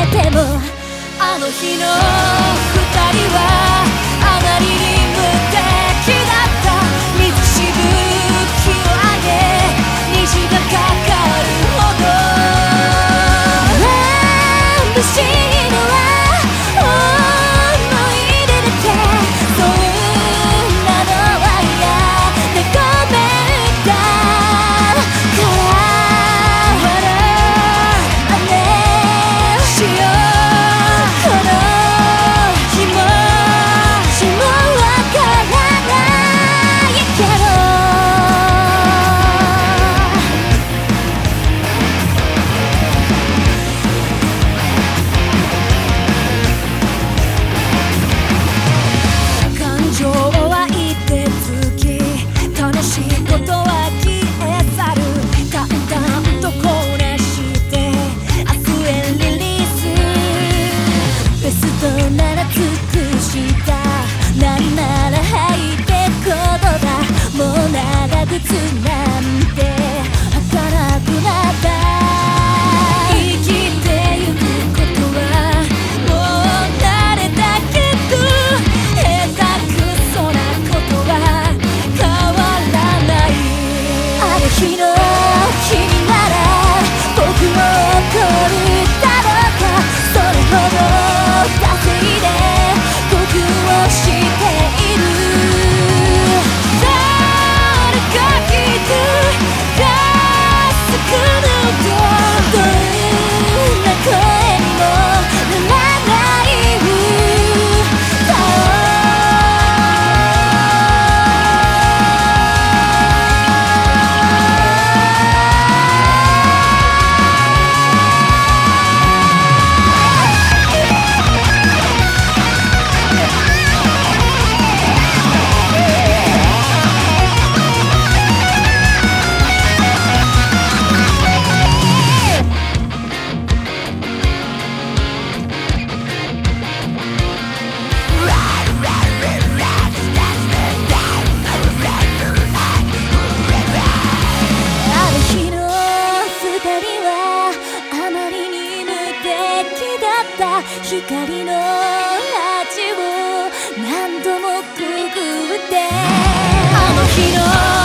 てもあの日の二人はあまりに無敵だった。水しぶきを上げ虹がかかるほど眩しいのは思い出だけ。そんなのは嫌でごめんだから笑ねしよう。この気持ちもわからないけど感情は一手つき楽しいことは消え去る。淡々とこなして明日へリリース。ベストなら尽くした。なんなら吐いてことだ。もう長靴なんて履かなくなった。生きてゆくことはもう慣れたけど下手くそなことは変わらない。あの日の君なら僕を怒るだろうか。それほど稼いで僕をしている。誰かきっと助くるとどんな声にもならない歌あの日の二人はあまりに無敵だった。光の味を何度もくぐってあの日の